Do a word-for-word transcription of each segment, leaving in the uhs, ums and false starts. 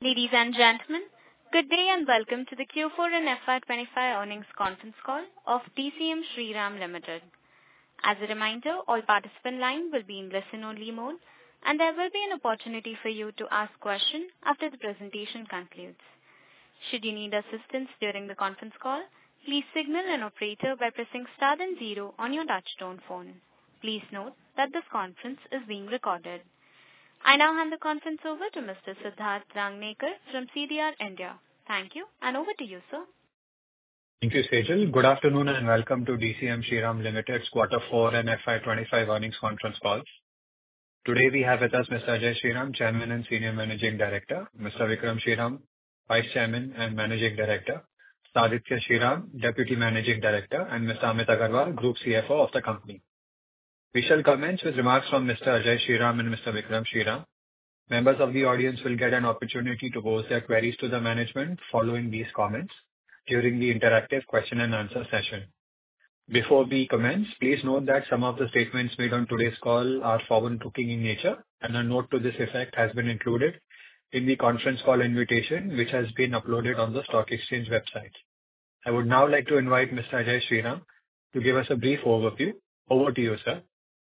Ladies and gentlemen, good day and welcome to the Q four and F Y twenty-five earnings conference call of D C M Shriram Limited. As a reminder, all participant lines will be in listen-only mode, and there will be an opportunity for you to ask questions after the presentation concludes. Should you need assistance during the conference call, please signal an operator by pressing star then zero on your touchtone phone. Please note that this conference is being recorded. I now hand the conference over to Mister Siddharth Rangnekar from C D R India. Thank you, and over to you, sir. Thank you, Sejal. Good afternoon and welcome to D C M Shriram Limited's Quarter four and F Y twenty-five earnings conference call. Today we have with us Mister Ajay Shriram, Chairman and Senior Managing Director, Mister Vikram Shriram, Vice Chairman and Managing Director, Mister Aditya Shriram, Deputy Managing Director, and Mister Amit Agarwal, Group C F O of the company. We shall commence with remarks from Mister Ajay Shriram and Mister Vikram Shriram. Members of the audience will get an opportunity to pose their queries to the management following these comments during the interactive question and answer session. Before we commence, please note that some of the statements made on today's call are forward-looking in nature, and a note to this effect has been included in the conference call invitation, which has been uploaded on the stock exchange website. I would now like to invite Mister Ajay Shriram to give us a brief overview. Over to you, sir.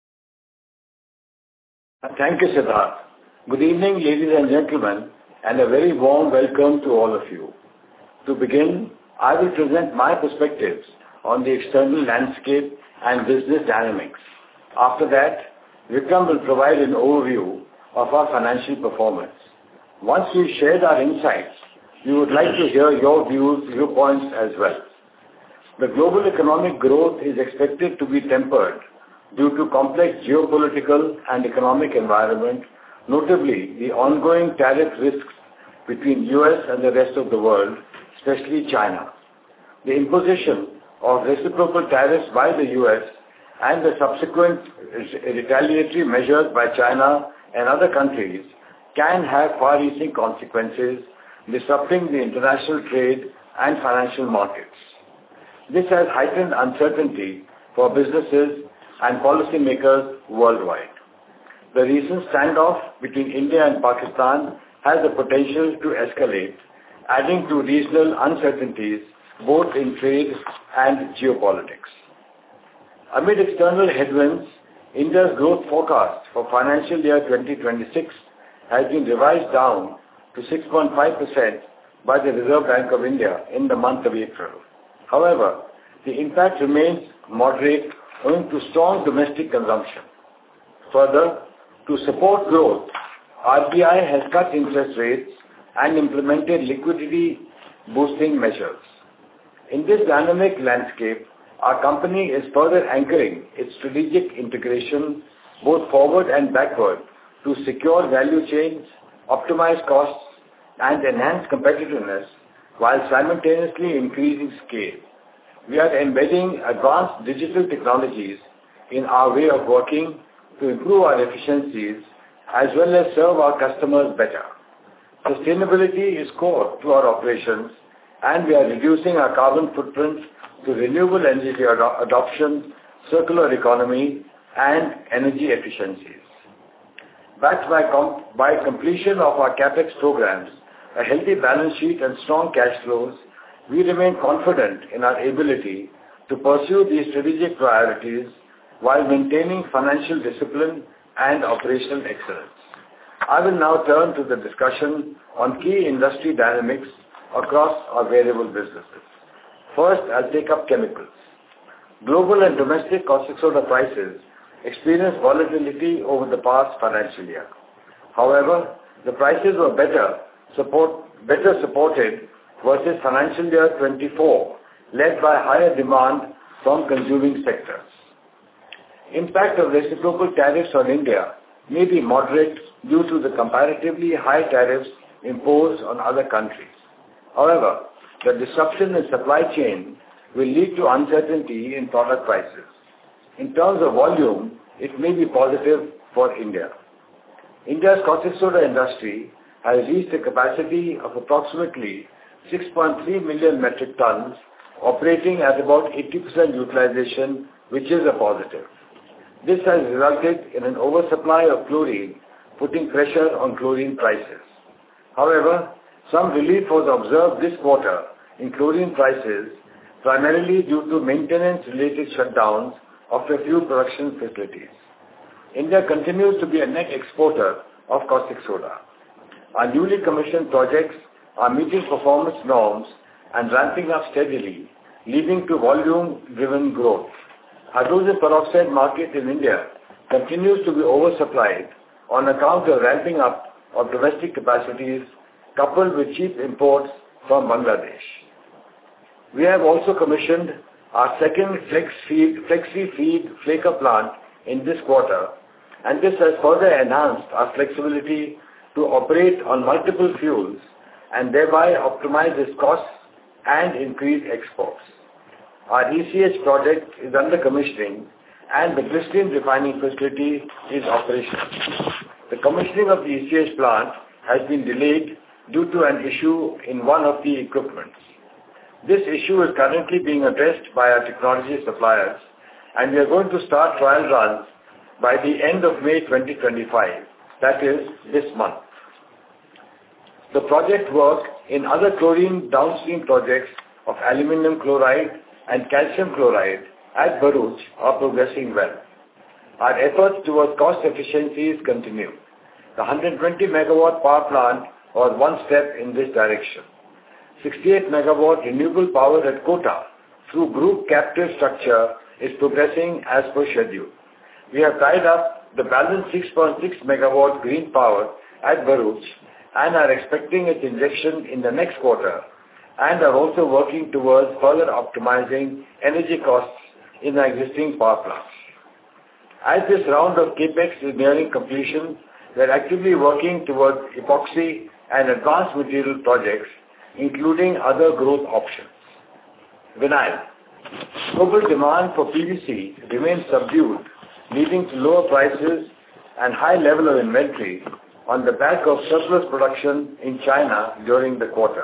Thank you, Siddharth. Good evening, ladies and gentlemen, and a very warm welcome to all of you. To begin, I will present my perspectives on the external landscape and business dynamics. After that, Vikram will provide an overview of our financial performance. Once we've shared our insights, we would like to hear your views, viewpoints as well. The global economic growth is expected to be tempered due to complex geopolitical and economic environment, notably the ongoing tariff risks between U S and the rest of the world, especially China. The imposition of reciprocal tariffs by the U S and the subsequent retaliatory measures by China and other countries can have far-reaching consequences, disrupting the international trade and financial markets. This has heightened uncertainty for businesses and policymakers worldwide. The recent standoff between India and Pakistan has the potential to escalate, adding to regional uncertainties both in trade and geopolitics. Amid external headwinds, India's growth forecast for financial year twenty twenty-six has been revised down to six point five percent by the Reserve Bank of India in the month of April. However, the impact remains moderate owing to strong domestic consumption. Further, to support growth, R B I has cut interest rates and implemented liquidity-boosting measures. In this dynamic landscape, our company is further anchoring its strategic integration both forward and backward to secure value chains, optimize costs, and enhance competitiveness while simultaneously increasing scale. We are embedding advanced digital technologies in our way of working to improve our efficiencies as well as serve our customers better. Sustainability is core to our operations, and we are reducing our carbon footprint through renewable energy ad- adoption, circular economy, and energy efficiencies. Backed by, com- by completion of our CapEx programs, a healthy balance sheet and strong cash flows, we remain confident in our ability to pursue these strategic priorities while maintaining financial discipline and operational excellence. I will now turn to the discussion on key industry dynamics across our variable businesses. First, I'll take up chemicals. Global and domestic caustic soda prices experienced volatility over the past financial year. However, the prices were better, support, better supported versus financial year twenty-four, led by higher demand from consuming sectors. Impact of reciprocal tariffs on India may be moderate due to the comparatively high tariffs imposed on other countries. However, the disruption in supply chain will lead to uncertainty in product prices. In terms of volume, it may be positive for India. India's caustic soda industry has reached a capacity of approximately six point three million metric tons, operating at about eighty percent utilization, which is a positive. This has resulted in an oversupply of chlorine, putting pressure on chlorine prices. However, some relief was observed this quarter in chlorine prices, primarily due to maintenance-related shutdowns of a few production facilities. India continues to be a net exporter of caustic soda. Our newly commissioned projects are meeting performance norms and ramping up steadily, leading to volume-driven growth. Hydrogen peroxide market in India continues to be oversupplied on account of ramping up of domestic capacities coupled with cheap imports from Bangladesh. We have also commissioned our second Flexi Feed flaker plant in this quarter, and this has further enhanced our flexibility to operate on multiple fuels and thereby optimize its costs and increase exports. Our E C H project is under commissioning and the glycerin refining facility is operational. The commissioning of the E C H plant has been delayed due to an issue in one of the equipments. This issue is currently being addressed by our technology suppliers, and we are going to start trial runs by the end of May twenty twenty-five, that is, this month. The project work in other chlorine downstream projects of aluminum chloride and calcium chloride at Bharuch are progressing well. Our efforts towards cost efficiencies continue. The one hundred twenty megawatt power plant was one step in this direction. sixty-eight megawatt renewable power at Kota through group captive structure is progressing as per schedule. We have tied up the balance six point six megawatt green power at Bharuch and are expecting its injection in the next quarter and are also working towards further optimizing energy costs in the existing power plants. As this round of capex is nearing completion, we are actively working towards epoxy and advanced material projects, including other growth options. Vinyl. Global demand for P V C remains subdued, leading to lower prices and high level of inventory on the back of surplus production in China during the quarter.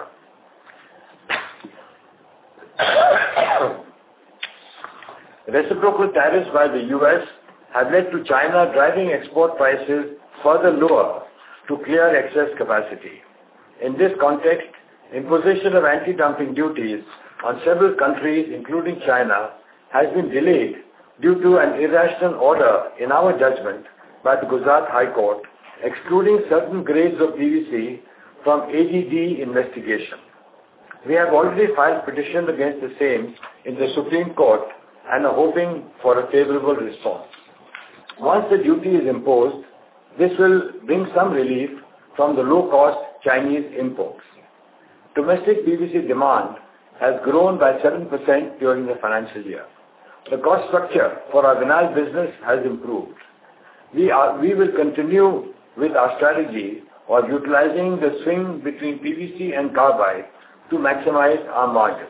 Reciprocal tariffs by the U S have led to China driving export prices further lower to clear excess capacity. In this context, imposition of anti-dumping duties on several countries, including China, has been delayed due to an irrational order, in our judgment, by the Gujarat High Court, excluding certain grades of P V C from A D D investigation. We have already filed petition against the same in the Supreme Court and are hoping for a favorable response. Once the duty is imposed, this will bring some relief from the low-cost Chinese imports. Domestic P V C demand has grown by seven percent during the financial year. The cost structure for our vinyl business has improved. We, are, we will continue with our strategy of utilizing the swing between P V C and carbide to maximize our margins.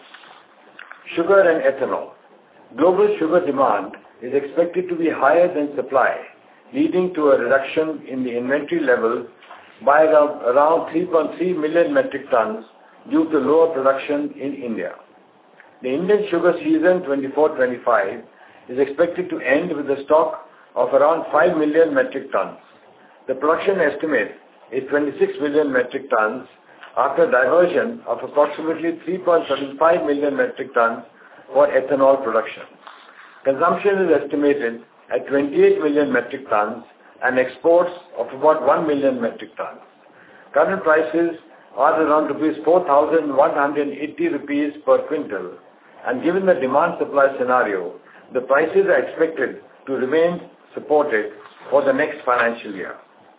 Sugar and ethanol. Global sugar demand is expected to be higher than supply, leading to a reduction in the inventory level by around, around three point three million metric tons due to lower production in India. The Indian sugar season twenty-four twenty-five is expected to end with a stock of around five million metric tons. The production estimate is twenty-six million metric tons after diversion of approximately three point seven five million metric tons for ethanol production. Consumption is estimated at twenty-eight million metric tons and exports of about one million metric tons. Current prices are around rupees four thousand one hundred eighty rupees per quintal, and given the demand-supply scenario, the prices are expected to remain supported for the next financial year.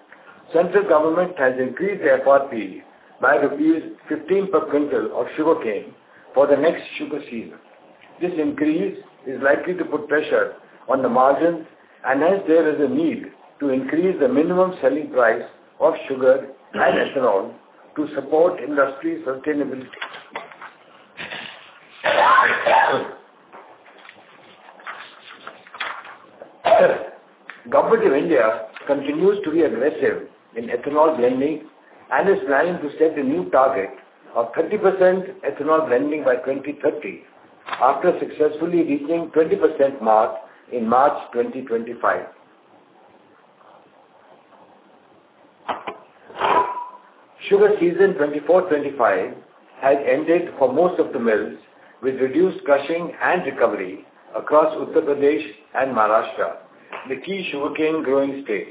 Central government has increased the F R P by rupees fifteen per quintal of sugarcane for the next sugar season. This increase is likely to put pressure on the margins, and hence there is a need to increase the minimum selling price of sugar and ethanol to support industry sustainability. Government of India continues to be aggressive in ethanol blending and is planning to set a new target of thirty percent ethanol blending by twenty thirty after successfully reaching twenty percent mark in March twenty twenty-five. Sugar season twenty-four twenty-five has ended for most of the mills with reduced crushing and recovery across Uttar Pradesh and Maharashtra, the key sugarcane growing states.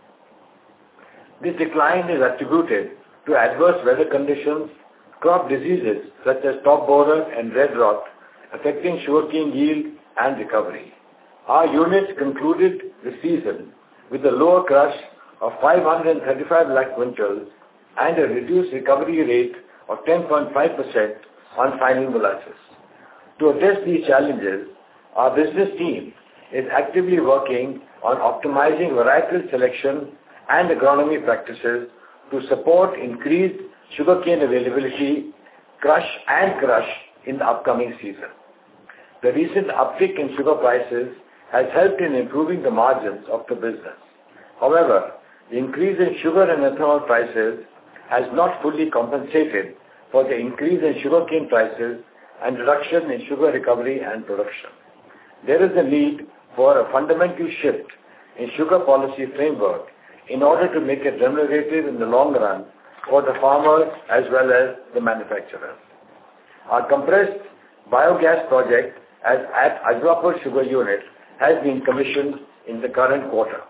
This decline is attributed to adverse weather conditions, crop diseases such as top borer and red rot affecting sugarcane yield and recovery. Our units concluded the season with a lower crush of five hundred thirty-five lakh quintals and a reduced recovery rate of ten point five percent on final molasses. To address these challenges, our business team is actively working on optimizing varietal selection and agronomy practices to support increased sugarcane availability, crush and crush in the upcoming season. The recent uptick in sugar prices has helped in improving the margins of the business. However, the increase in sugar and ethanol prices has not fully compensated for the increase in sugarcane prices and reduction in sugar recovery and production. There is a need for a fundamental shift in sugar policy framework in order to make it remunerative in the long run for the farmers as well as the manufacturers. Our compressed biogas project as at Ajwapur Sugar Unit has been commissioned in the current quarter.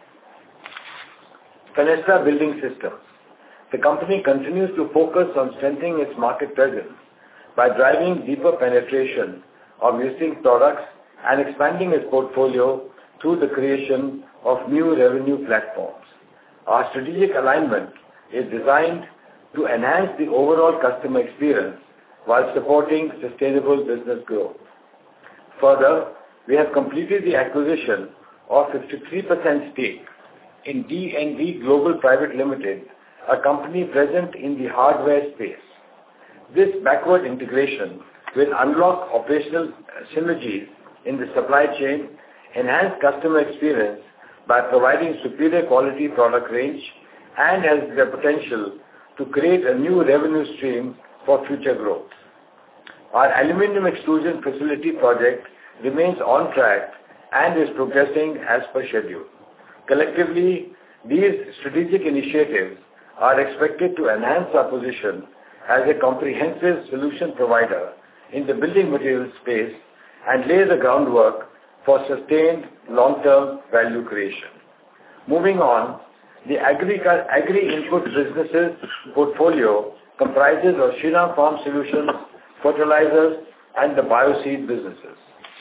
Fenesta Building Systems. The company continues to focus on strengthening its market presence by driving deeper penetration of existing products and expanding its portfolio through the creation of new revenue platforms. Our strategic alignment is designed to enhance the overall customer experience while supporting sustainable business growth. Further, we have completed the acquisition of fifty-three percent stake in D and D Global Private Limited, a company present in the hardware space. This backward integration will unlock operational synergies in the supply chain, enhance customer experience by providing superior quality product range, and has the potential to create a new revenue stream for future growth. Our aluminum extrusion facility project remains on track and is progressing as per schedule. Collectively, these strategic initiatives are expected to enhance our position as a comprehensive solution provider in the building materials space and lay the groundwork for sustained long-term value creation. Moving on, the agri, agri-input businesses portfolio comprises of Shriram Farm Solutions, fertilizers, and the bioseed businesses.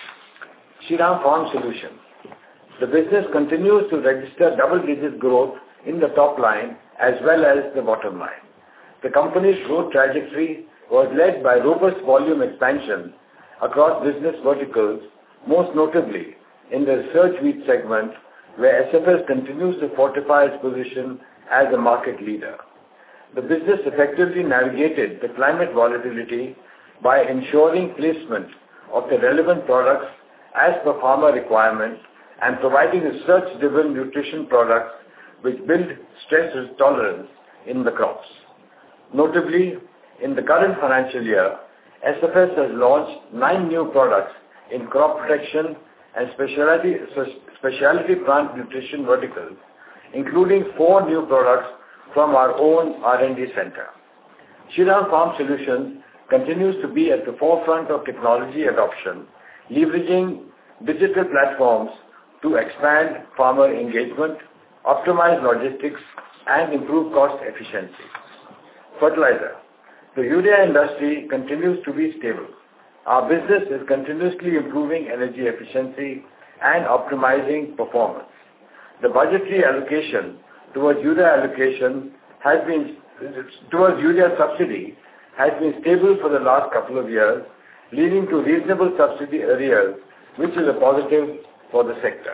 Shriram Farm Solutions. The business continues to register double-digit growth in the top line as well as the bottom line. The company's growth trajectory was led by robust volume expansion across business verticals, most notably in the research wheat segment, where S F S continues to fortify its position as a market leader. The business effectively navigated the climate volatility by ensuring placement of the relevant products as per farmer requirements and providing research-driven nutrition products which build stress tolerance in the crops. Notably, in the current financial year, S F S has launched nine new products in crop protection and specialty, specialty plant nutrition verticals, including four new products from our own R and D center. Shriram Farm Solutions continues to be at the forefront of technology adoption, leveraging digital platforms to expand farmer engagement, optimize logistics, and improve cost efficiency. Fertilizer. The urea industry continues to be stable. Our business is continuously improving energy efficiency and optimizing performance. The budgetary allocation towards urea allocation has been towards urea subsidy has been stable for the last couple of years, leading to reasonable subsidy arrears, which is a positive for the sector.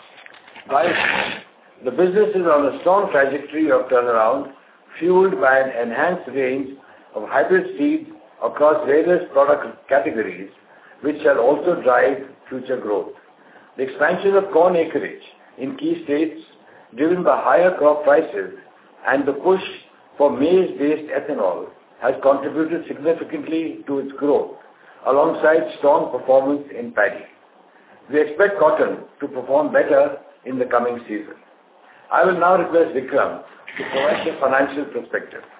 Bioseed. The business is on a strong trajectory of turnaround, fueled by an enhanced range of hybrid seeds across various product categories, which shall also drive future growth. The expansion of corn acreage in key states, driven by higher crop prices, and the push for maize-based ethanol has contributed significantly to its growth, alongside strong performance in paddy. We expect cotton to perform better in the coming season. I will now request Vikram to provide the financial perspective.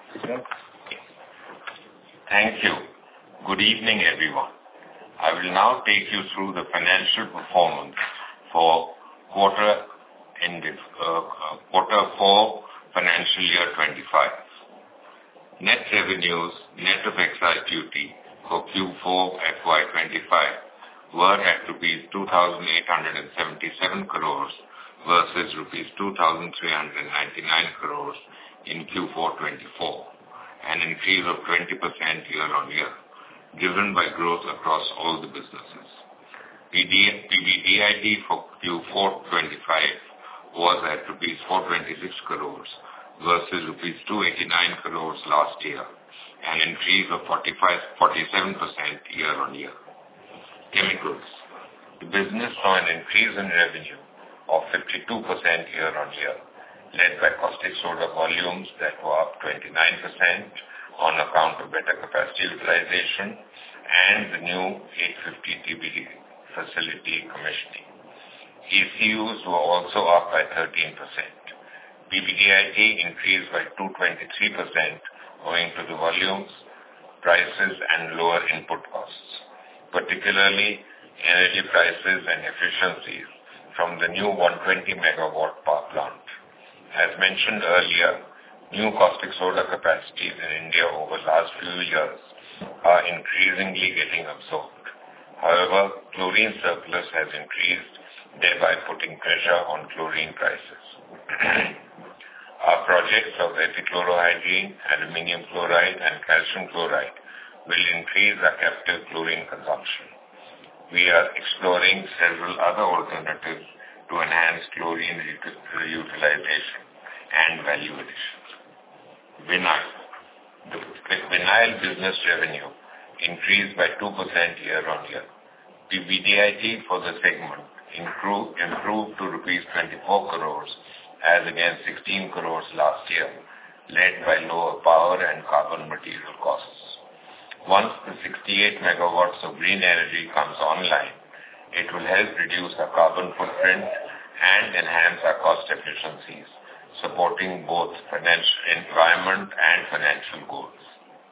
Thank you. Good evening, everyone. I will now take you through the financial performance for quarter ended, uh, quarter four financial year twenty-five. Net revenues, net of excise duty for Q four F Y twenty-five were at rupees two thousand eight hundred seventy-seven crores versus rupees two thousand three hundred ninety-nine crores in Q four twenty-four, an increase of twenty percent year-on-year, driven by growth across all the businesses. P B D I T for Q four twenty-five was at rupees four hundred twenty-six crores versus rupees two hundred eighty-nine crores last year, an increase of forty-five, forty-seven percent year-on-year. Chemicals. The business saw an increase in revenue of fifty-two percent year-on-year, led by caustic soda volumes that were up twenty-nine percent on account of better capacity utilization and the new eight hundred fifty T B D facility commissioning. E C Us were also up by thirteen percent. P B D I T increased by two hundred twenty-three percent owing to the volumes, prices and lower input costs, particularly energy prices and efficiencies from the new one hundred twenty megawatt power plant. As mentioned earlier, new caustic soda capacities in India over the last few years are increasingly getting absorbed. However, chlorine surplus has increased, thereby putting pressure on chlorine prices. Our projects of epichlorohydrin, aluminium chloride and calcium chloride will increase our captive chlorine consumption. We are exploring several other alternatives to enhance chlorine utilization and value addition. Vinyl. The vinyl business revenue increased by two percent year-on-year. P B D I T for the segment improved, improved to rupees twenty-four crores as against sixteen crores last year, led by lower power and carbon material costs. Once the sixty-eight megawatts of green energy comes online, it will help reduce our carbon footprint and enhance our cost efficiencies, supporting both financial environment and financial goals.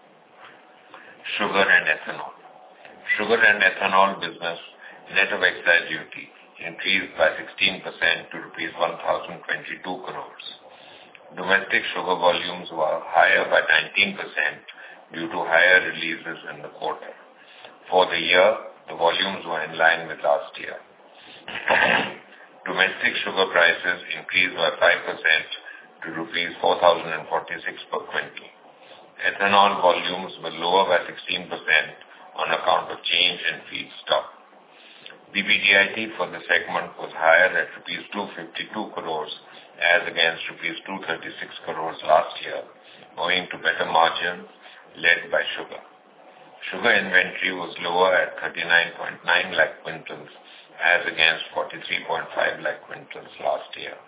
Sugar and ethanol. Sugar and ethanol business, net of excise duty, increased by sixteen percent to rupees one thousand twenty-two crores. Domestic sugar volumes were higher by nineteen percent due to higher releases in the quarter. For the year, the volumes were in line with last year. Domestic sugar prices increased by five percent to rupees four thousand forty-six per quintal. Ethanol volumes were lower by sixteen percent on account of change in feedstock. P B D I T for the segment was higher at rupees two hundred fifty-two crores as against rupees two hundred thirty-six crores last year, owing to better margins led by sugar. Sugar inventory was lower at thirty-nine point nine lakh quintals as against forty-three point five lakh quintals last year.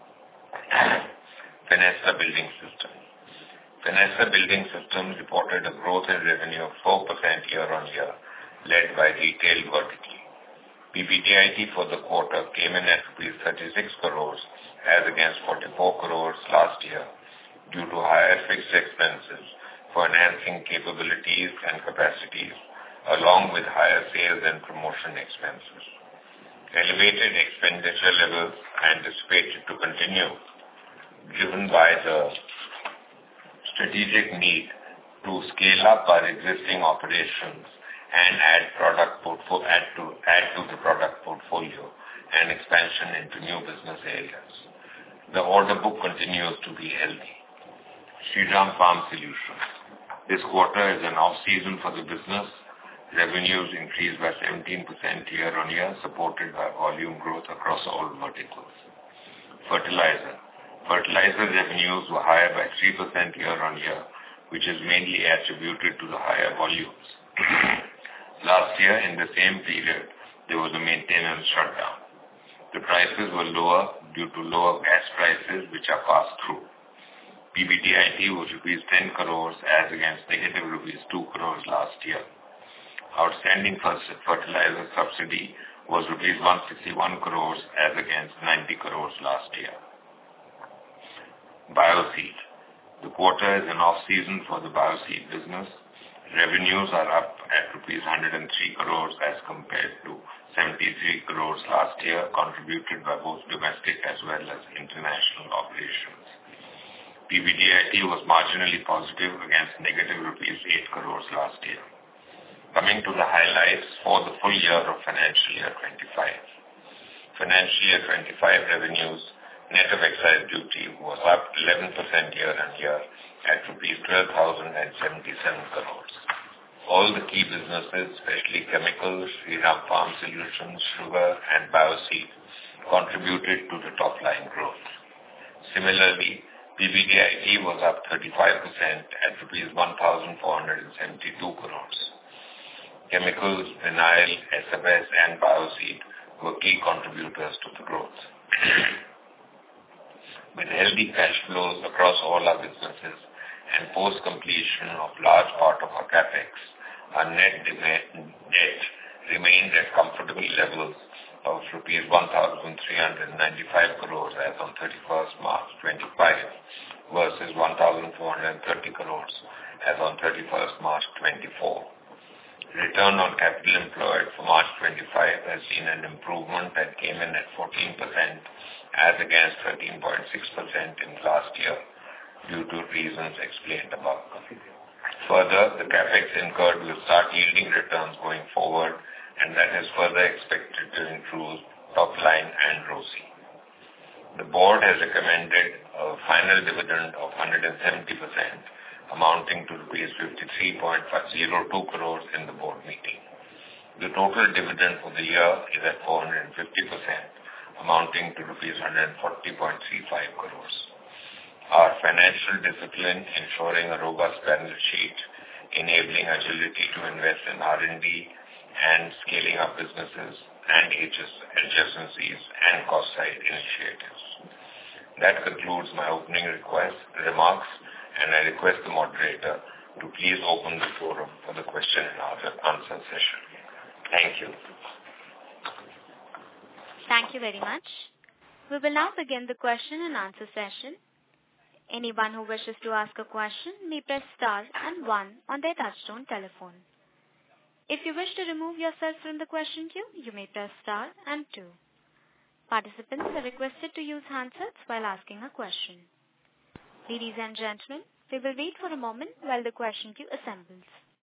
Fenesta Building Systems. Fenesta Building Systems reported a growth in revenue of four percent year-on-year, led by retail vertical. P B D I T for the quarter came in at rupees thirty-six crores as against forty-four crores last year due to higher fixed expenses for enhancing capabilities and capacities, along with higher sales and promotion expenses. Elevated expenditure levels are anticipated to continue, driven by the strategic need to scale up our existing operations and add product portfolio, add to add to the product portfolio and expansion into new business areas. The order book continues to be healthy. Shriram Farm Solutions. This quarter is an off-season for the business. Revenues increased by seventeen percent year-on-year, supported by volume growth across all verticals. Fertilizer. Fertilizer revenues were higher by three percent year-on-year, which is mainly attributed to the higher volumes. Last year, in the same period, there was a maintenance shutdown. The prices were lower due to lower gas prices, which are passed through. P B D I T was rupees ten crores as against negative rupees two crores last year. Outstanding fertilizer subsidy was rupees one hundred sixty-one crores as against ninety crores last year. Bioseed. The quarter is an off-season for the Bioseed business. Revenues are up at rupees one hundred three crores as compared to seventy-three crores last year, contributed by both domestic as well as international operations. P B D I T was marginally positive against negative rupees eight crores last year. Coming to the highlights for the full year of financial year twenty-five. Financial year twenty-five revenues, net of excise duty, was up eleven percent year-on-year at rupees twelve thousand seventy-seven crores. All the key businesses, especially chemicals, Shriram Farm Solutions, sugar and Bioseed, contributed to the top line growth. Similarly, P B D I T was up thirty-five percent at rupees one thousand four hundred seventy-two crores. Chemicals, vinyl, S F S and Bioseed were key contributors to the growth. With healthy cash flows across all our businesses and post-completion of large part of our capex, our net debt remained at comfortable levels of rupees one thousand three hundred ninety-five crores as on thirty-first March twenty-five versus one thousand four hundred thirty crores as on thirty-first March twenty-four. Return on capital employed for March twenty-five has seen an improvement that came in at fourteen percent as against thirteen point six percent in last year due to reasons explained above. Further, the capex incurred will start yielding returns going forward, and that is further expected to improve top line and R O C E. The board has recommended a final dividend of one hundred seventy percent, amounting to rupees fifty-three point five zero two crores in the board meeting. The total dividend for the year is at four hundred fifty percent, amounting to rupees one hundred forty point three five crores. Our financial discipline, ensuring a robust balance sheet, enabling agility to invest in R and D and scaling up businesses and adjacencies and cost side initiatives. That concludes my opening request, remarks, and I request the moderator to please open the forum for the question and answer session. Thank you. Thank you very much. We will now begin the question and answer session. Anyone who wishes to ask a question may press star and one on their touchtone telephone. If you wish to remove yourself from the question queue, you may press star and two. Participants are requested to use handsets while asking a question. Ladies and gentlemen, we will wait for a moment while the question queue assembles.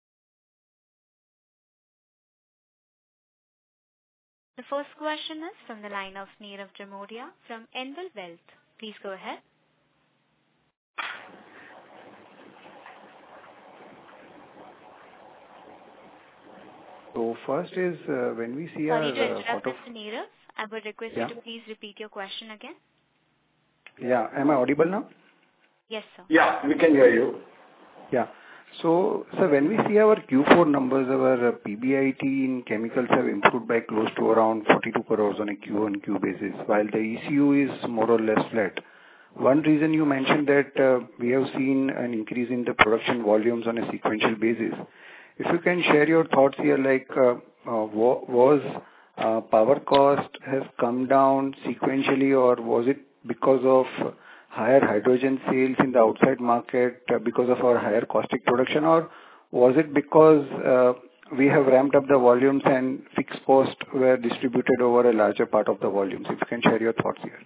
The first question is from the line of Nirav Jamodia from Anvil Wealth. Please go ahead. So first is uh, when we see Sorry our to interrupt, uh, photo... Mister Nirav. I would request yeah. you to please repeat your question again. Yeah, am I audible now? Yes, sir. Yeah, we can hear you. Yeah. So, sir, when we see our Q four numbers, our uh, P B I T in chemicals have improved by close to around forty-two crores on a Q on Q basis, while the E C U is more or less flat. One reason you mentioned that uh, we have seen an increase in the production volumes on a sequential basis. If you can share your thoughts here, like uh, uh, was uh, power cost has come down sequentially, or was it because of higher hydrogen sales in the outside market uh, because of our higher caustic production, or was it because uh, we have ramped up the volumes and fixed costs were distributed over a larger part of the volumes? If you can share your thoughts here.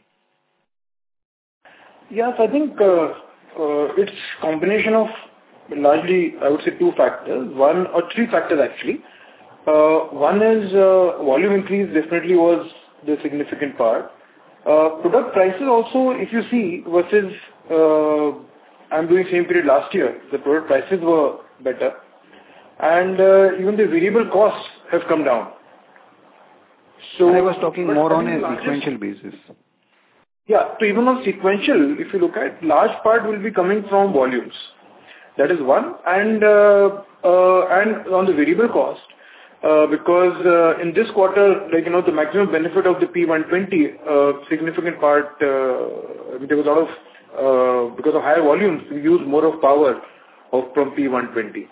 Yes, I think uh, uh, it's combination of largely, I would say, two factors. One or three factors actually. Uh, one is uh, volume increase definitely was the significant part. Uh, product prices also, if you see, versus uh, I'm doing same period last year, the product prices were better, and uh, even the variable costs have come down. So I was talking more on a sequential basis. Yeah, so even on sequential, if you look at, large part will be coming from volumes. That is one, and uh, uh, and on the variable cost, uh, because uh, in this quarter, like you know, the maximum benefit of the P one twenty, uh, significant part, uh, there was a lot of uh, because of higher volumes, we use more of power of from P one twenty.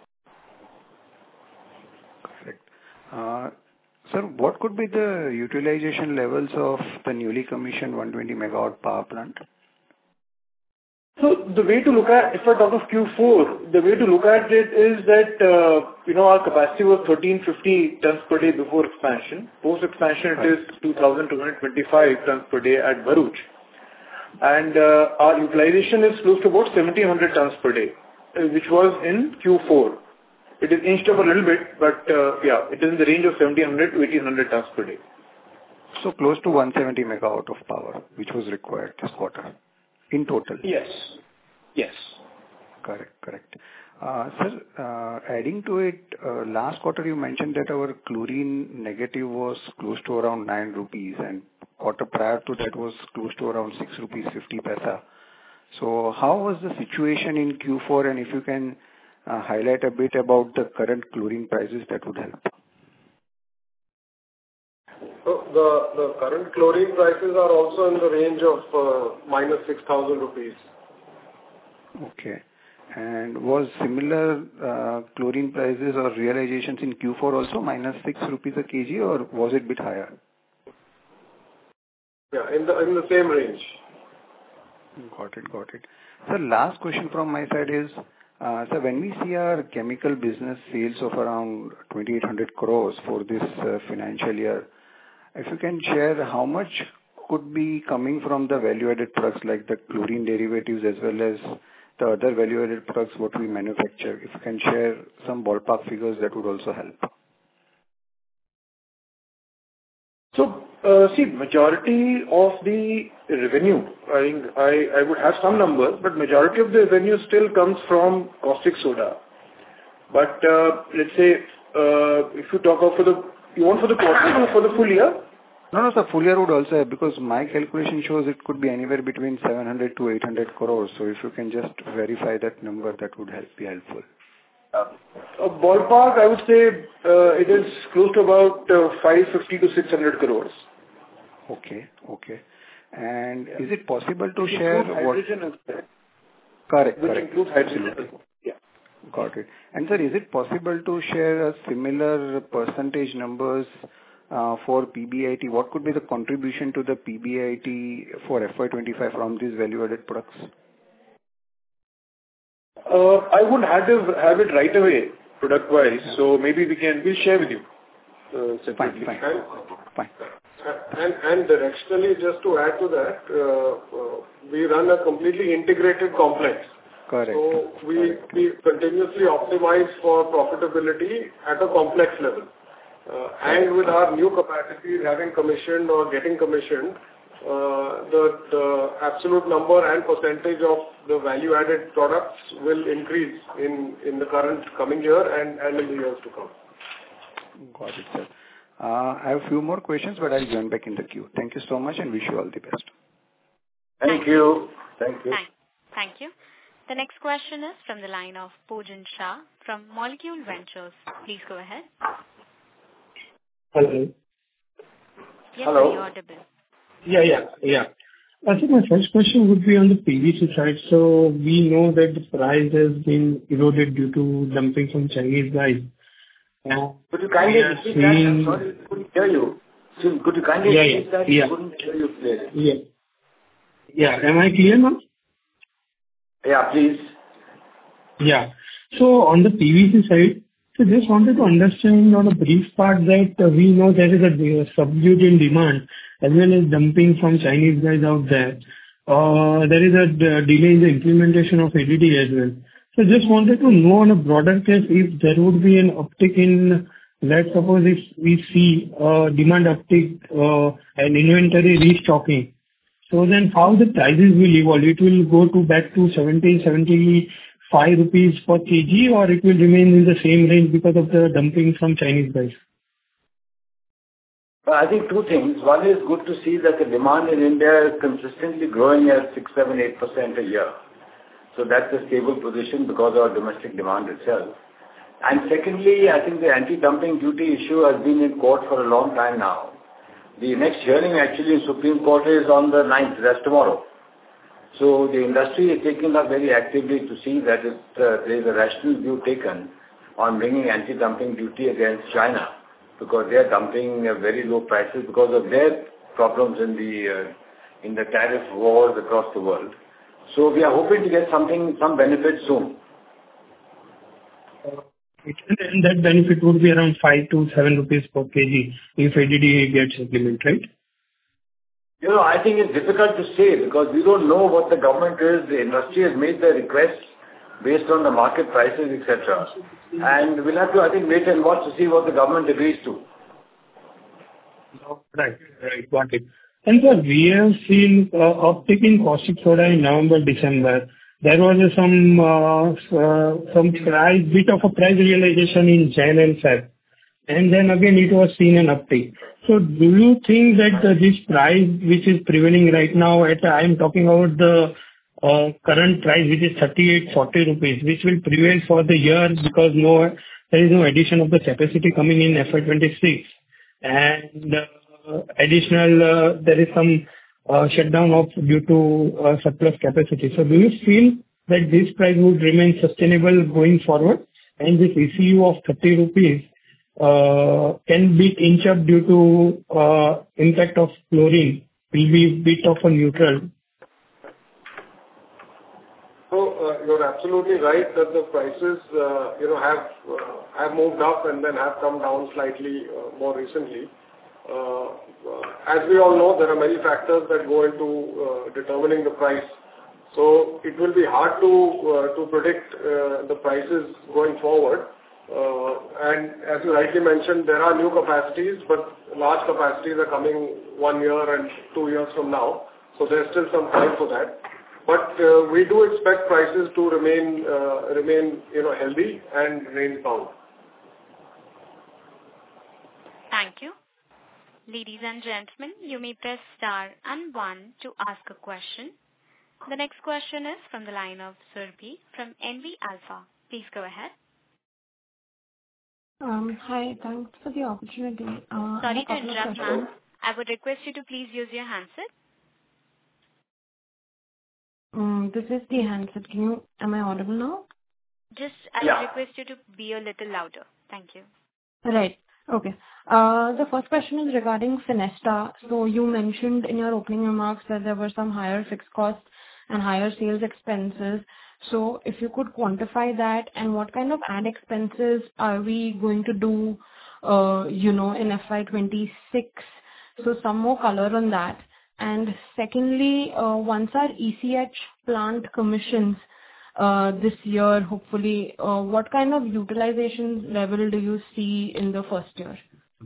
Correct. Uh, sir, what could be the utilization levels of the newly commissioned one hundred twenty megawatt power plant? So the way to look at, if I talk of Q four, the way to look at it is that, uh, you know, our capacity was thirteen fifty tons per day before expansion. Post expansion, it is two thousand two hundred twenty-five tons per day at Bharuch. And uh, our utilization is close to about seventeen hundred tons per day, uh, which was in Q four. It is inched up a little bit, but uh, yeah, it is in the range of seventeen hundred to eighteen hundred tons per day. So close to one hundred seventy megawatt of power, which was required this quarter in total. Yes. Yes. Correct, correct. Uh, Sir, uh, adding to it, uh, last quarter you mentioned that our chlorine negative was close to around nine rupees, and quarter prior to that was close to around six rupees fifty paisa. So how was the situation in Q four, and if you can uh, highlight a bit about the current chlorine prices, that would help. So the, the current chlorine prices are also in the range of uh, minus six thousand rupees. Okay. And was similar uh, chlorine prices or realizations in Q four also minus six rupees a kg, or was it a bit higher? Yeah, in the in the same range. Got it, got it. Sir, last question from my side is, uh, sir, when we see our chemical business sales of around twenty-eight hundred crores for this uh, financial year, if you can share how much could be coming from the value-added products like the chlorine derivatives as well as the other value-added products what we manufacture. If you can share some ballpark figures, that would also help. So, uh, see, majority of the revenue, I think I, I would have some numbers, but majority of the revenue still comes from caustic soda. But uh, let's say, uh, if you talk of for the, you want for the quarter or for the full year? No, no, sir, full year would also have, because my calculation shows it could be anywhere between seven hundred to eight hundred crores. So if you can just verify that number, that would help, be helpful. Uh, a ballpark, I would say uh, it is close to about uh, five fifty to six hundred crores. Okay, okay. And yeah. Is it possible to which share what... hydrogen is there. Correct, which correct. includes hydrogen. Absolutely. Yeah. Got it. And sir, is it possible to share a similar percentage numbers uh, for P B I T? What could be the contribution to the P B I T for F Y twenty-five from these value-added products? Uh, I wouldn't have, to have it right away, product-wise, yeah. So maybe we can, we'll share with you. Uh, fine, fine, and, fine. And, and directionally, just to add to that, uh, uh, we run a completely integrated complex. Correct. So we, Correct. we continuously optimize for profitability at a complex level. Uh, and with our new capacities having commissioned or getting commissioned, uh, the, the absolute number and percentage of the value-added products will increase in, in the current coming year and, and in the years to come. Got it, sir. Uh, I have a few more questions, but I'll join back in the queue. Thank you so much and wish you all the best. Thank you. Thank you. Thank, thank you. The next question is from the line of Pujan Shah from Molecule Ventures. Please go ahead. Hello. Yes, Hello. sir, you're audible. Yeah, yeah, yeah. I think my first question would be on the P V C side. So we know that the price has been eroded due to dumping from Chinese guys. Uh, Could you kindly repeat that? I'm sorry, I couldn't hear you. So could you kindly yeah, repeat yeah, that? yeah. I couldn't hear you clearly. Yeah. Yeah. Am I clear now? Yeah, please. Yeah. So on the P V C side, so just wanted to understand on a brief part that uh, we know there is a uh, subdued in demand as well as dumping from Chinese guys out there. Uh, there is a d- delay in the implementation of A D D as well. So just wanted to know on a broader case if there would be an uptick in, let's suppose if we see uh, demand uptick uh, and inventory restocking. So then how the prices will evolve? It will go to back to seventy, seventy-five rupees per kg, or it will remain in the same range because of the dumping from Chinese guys? Well, I think two things. One is good to see that the demand in India is consistently growing at six, seven, eight percent a year. So that's a stable position because of our domestic demand itself. And secondly, I think the anti-dumping duty issue has been in court for a long time now. The next hearing actually in Supreme Court is on the ninth, that's tomorrow. So the industry is taking up very actively to see that it, uh, there is a rational view taken on bringing anti-dumping duty against China, because they are dumping uh, very low prices because of their problems in the uh, in the tariff wars across the world. So we are hoping to get something, some benefit soon. And that benefit would be around five to seven rupees per kg if A D D A gets implemented, right? You know, I think it's difficult to say because we don't know what the government is. The industry has made the requests based on the market prices, et cetera. And we'll have to, I think, wait and watch to see what the government agrees to. Right, right, got it. And sir, we have seen uh, uptick in caustic soda in November, December. There was uh, some uh, uh, some price, bit of a price realization in January and February. And then again it was seen an uptick. So do you think that uh, this price which is prevailing right now at, I am talking about the uh, current price which is thirty-eight forty rupees, which will prevail for the year because no, there is no addition of the capacity coming in F Y twenty-six. And uh, additional, uh, there is some uh, shutdown of due to uh, surplus capacity. So do you feel that this price would remain sustainable going forward? And this E C U of thirty rupees Uh, can be inch up due to uh, impact of chlorine, will be bit of a neutral. So uh, you're absolutely right that the prices, uh, you know, have uh, have moved up and then have come down slightly uh, more recently. Uh, uh, as we all know, there are many factors that go into uh, determining the price. So it will be hard to uh, to predict uh, the prices going forward. Uh, and as you rightly mentioned, there are new capacities, but large capacities are coming one year and two years from now. So there's still some time for that. But uh, we do expect prices to remain, uh, remain, you know, healthy and range bound. Thank you. Ladies and gentlemen, you may press star and one to ask a question. The next question is from the line of Surbhi from N V Alpha. Please go ahead. Um, hi, thanks for the opportunity. Uh, Sorry to interrupt, ma'am. I would request you to please use your handset. Um, this is the handset. Can you, am I audible now? Just, I Yeah. would request you to be a little louder. Thank you. Right. Okay. Uh, the first question is regarding Fenesta. So you mentioned in your opening remarks that there were some higher fixed costs and higher sales expenses. So if you could quantify that and what kind of ad expenses are we going to do, uh, you know, in F Y twenty-six? So some more color on that. And secondly, uh, once our E C H plant commissions uh, this year, hopefully, uh, what kind of utilization level do you see in the first year?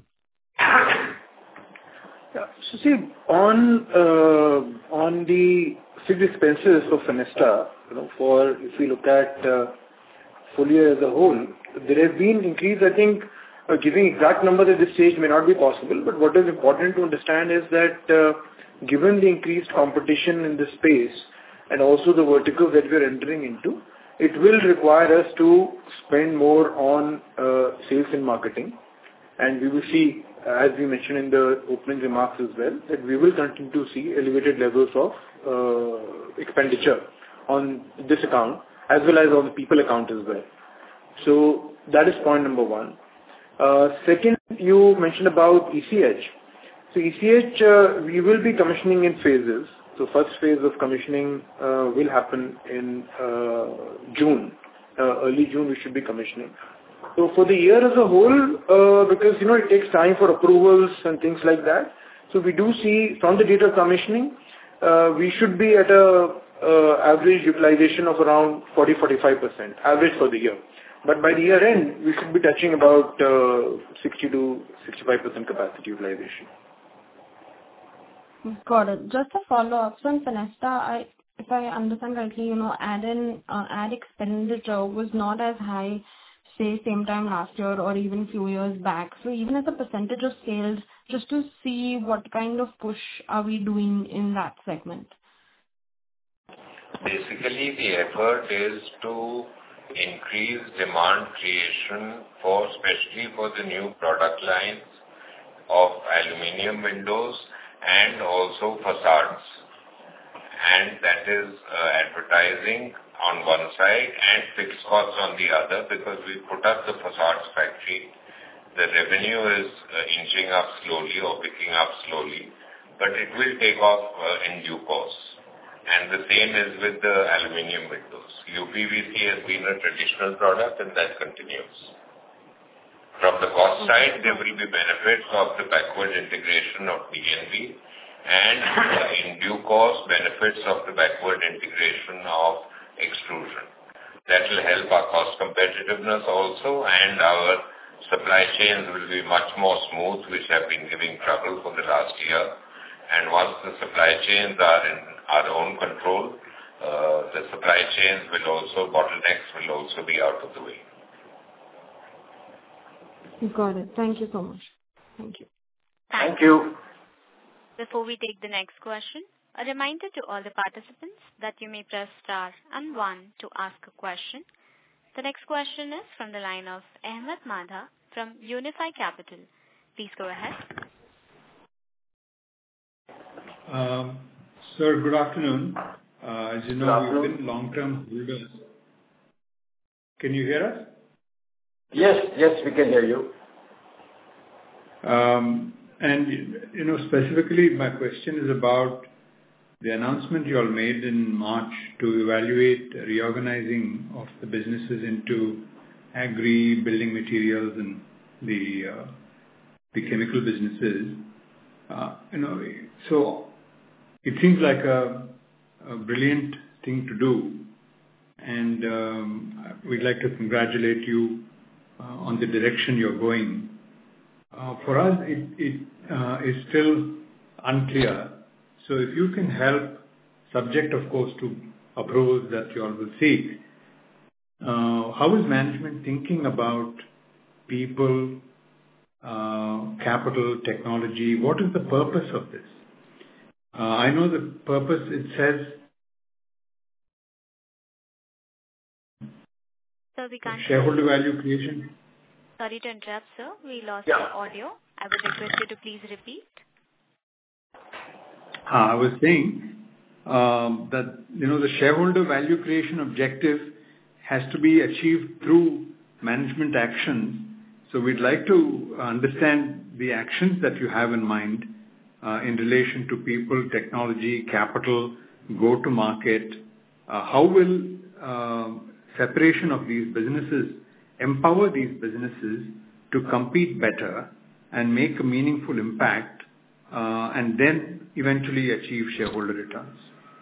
Yeah. So see, on uh, on the fixed expenses for Fenesta, you know, for if we look at uh, full year as a whole, there has been increase. I think uh, giving exact numbers at this stage may not be possible, but what is important to understand is that uh, given the increased competition in this space and also the verticals that we are entering into, it will require us to spend more on uh, sales and marketing. And we will see, as we mentioned in the opening remarks as well, that we will continue to see elevated levels of uh, expenditure on this account as well as on the people account as well. So that is point number one. Uh, second, you mentioned about E C H. So E C H, uh, we will be commissioning in phases. So first phase of commissioning uh, will happen in uh, June. Uh, early June we should be commissioning. So for the year as a whole, uh, because, you know, it takes time for approvals and things like that. So we do see from the date of commissioning, uh, we should be at a uh, average utilization of around forty to forty-five percent, average for the year. But by the year end, we should be touching about uh, sixty to sixty-five percent capacity utilization. Got it. Just a follow-up. So in Fenesta, I, if I understand correctly, you know, ad in, uh, ad expenditure was not as high, say, same time last year or even few years back. So even as a percentage of sales, just to see what kind of push are we doing in that segment? Basically, the effort is to increase demand creation for, especially for the new product lines of aluminium windows and also facades. And that is uh, advertising on one side and fixed costs on the other, because we put up the facades factory. The revenue is uh, inching up slowly or picking up slowly, but it will take off uh, in due course. And the same is with the aluminium windows. U P V C has been a traditional product and that continues. From the cost side, there will be benefits of the backward integration of D N V and in due course benefits of the backward integration of extrusion. That will help our cost competitiveness also, and our supply chains will be much more smooth, which have been giving trouble for the last year. And once the supply chains are in our own control, uh, the supply chains will also, bottlenecks will also be out of the way. Got it. Thank you so much. Thank you. Thank you. Before we take the next question, a reminder to all the participants that you may press star and one to ask a question. The next question is from the line of Ahmed Madha from Unifi Capital. Please go ahead. Um, sir, good afternoon. Uh, as you know, we've been long-term holders. Can you hear us? Yes, yes, we can hear you. Um, and, you know, specifically my question is about the announcement you all made in March to evaluate reorganizing of the businesses into agri, building materials and the uh, the chemical businesses. Uh, you know, so it seems like a, a brilliant thing to do, and um, we'd like to congratulate you uh, on the direction you're going. Uh, for us, it, it uh, is still unclear. So if you can help, subject of course to approvals that you all will seek, uh, how is management thinking about people, uh, capital, technology? What is the purpose of this? Uh, I know the purpose, it says So we can't shareholder value creation. Sorry to interrupt, sir. We lost Yeah. your audio. I would request you to please repeat. Uh, I was saying um, that, you know, the shareholder value creation objective has to be achieved through management actions. So we'd like to understand the actions that you have in mind uh, in relation to people, technology, capital, go-to-market. Uh, how will uh, separation of these businesses empower these businesses to compete better and make a meaningful impact uh, and then eventually achieve shareholder returns?